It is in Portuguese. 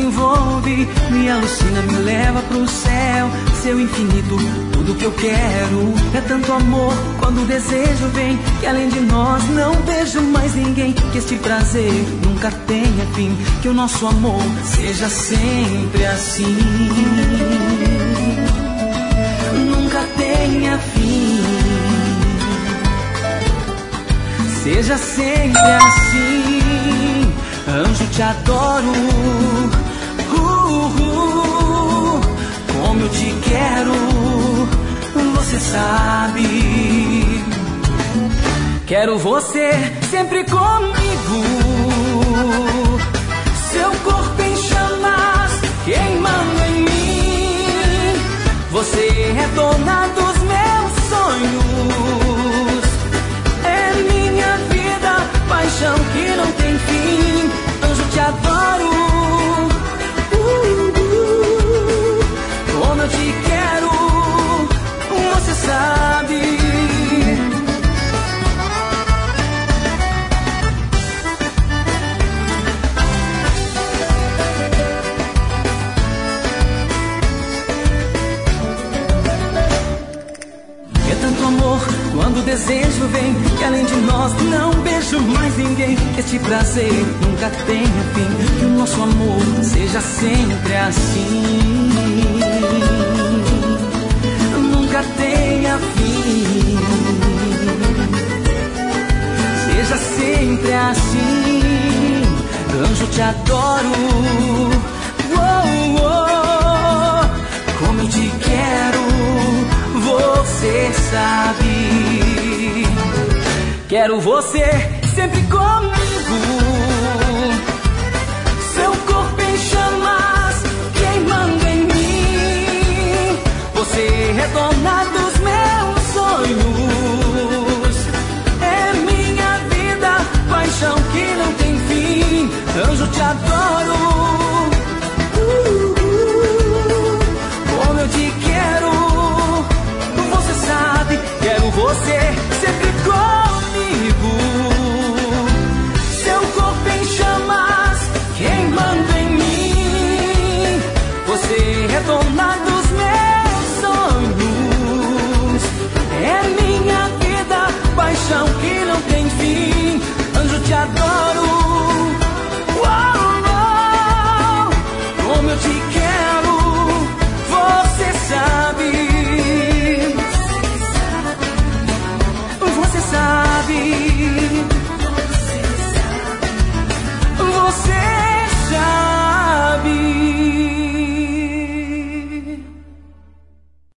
envolve, me alucina, me leva pro céu. Seu infinito, tudo que eu quero. É tanto amor quando o desejo vem, que além de nós não vejo mais ninguém. Que este prazer nunca tenha fim, que o nosso amor seja sempre assim. Nunca tenha fim, seja sempre assim. Anjo, te adoro, como eu te quero, você sabe. Quero você sempre comigo, seu corpo em chamas, queimando em mim. Você é dona dos meus sonhos, é minha vida, paixão que não tem fim. Anjo, te adoro, como eu te quero, você sabe. É tanto amor quando o desejo vem, que além de nós não vejo mais ninguém. Este prazer nunca tenha fim, que o nosso amor seja sempre assim. Nunca tenha fim, seja sempre assim. Anjo, te adoro, como eu te quero, você sabe. Quero você sempre comigo, seu corpo em chamas, queimando em mim. Você é dona dos meus sonhos, é minha vida, paixão que não tem fim. Anjo, te adoro, como eu te quero, você sabe. Quero você sempre comigo, seu corpo em chamas, queimando em mim. Você é dona dos meus sonhos, é minha vida, paixão que não tem fim. Anjo, te adoro,